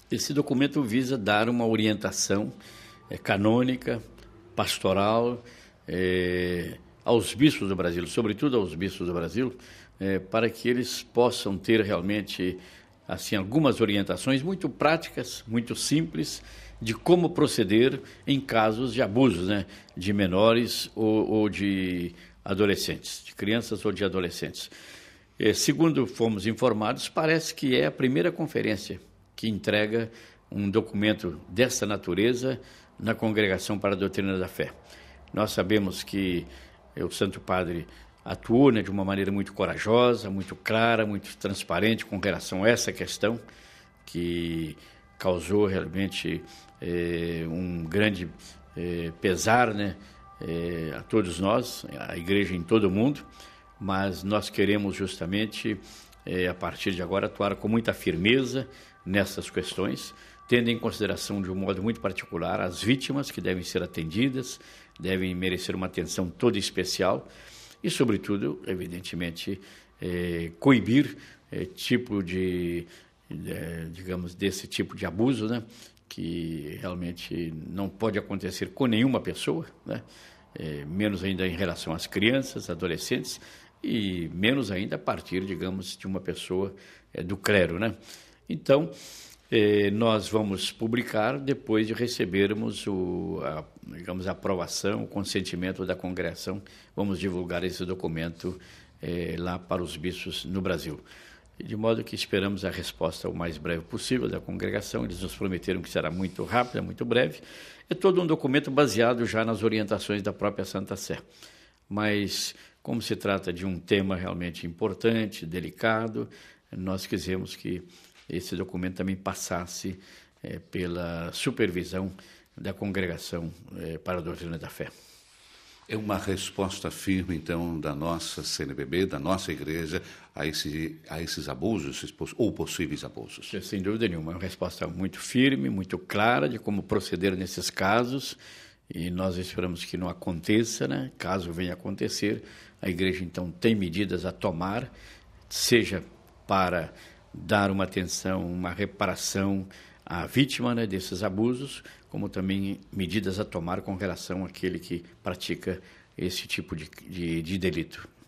Esse documento visa dar uma orientação canônica, pastoral, aos bispos do Brasil, sobretudo aos bispos do Brasil, para que eles possam ter realmente assim, algumas orientações muito práticas, muito simples, de como proceder em casos de abusos, né, de menores ou de adolescentes, de crianças ou de adolescentes. Segundo fomos informados, parece que é a primeira conferência que entrega um documento dessa natureza na Congregação para a Doutrina da Fé. Nós sabemos que o Santo Padre atuou, né, de uma maneira muito corajosa, muito clara, muito transparente com relação a essa questão, que causou realmente um grande pesar, né, a todos nós, a Igreja em todo o mundo, mas nós queremos justamente, a partir de agora, atuar com muita firmeza nessas questões, tendo em consideração de um modo muito particular as vítimas que devem ser atendidas, devem merecer uma atenção toda especial e, sobretudo, evidentemente, coibir tipo de, digamos, desse tipo de abuso, né, que realmente não pode acontecer com nenhuma pessoa, né, menos ainda em relação às crianças, adolescentes, e menos ainda a partir, digamos, de uma pessoa do clero, né? Então, nós vamos publicar depois de recebermos digamos, a aprovação, o consentimento da congregação. Vamos divulgar esse documento lá para os bispos no Brasil. De modo que esperamos a resposta o mais breve possível da congregação. Eles nos prometeram que será muito rápida, muito breve. É todo um documento baseado já nas orientações da própria Santa Sé. Mas, como se trata de um tema realmente importante, delicado, nós quisemos que esse documento também passasse pela supervisão da Congregação para a Doutrina da Fé. É uma resposta firme, então, da nossa CNBB, da nossa igreja, a esses abusos ou possíveis abusos? Sem dúvida nenhuma, é uma resposta muito firme, muito clara de como proceder nesses casos, e nós esperamos que não aconteça, né? Caso venha a acontecer, a igreja, então, tem medidas a tomar, seja para dar uma atenção, uma reparação à vítima, né, desses abusos, como também medidas a tomar com relação àquele que pratica esse tipo de delito.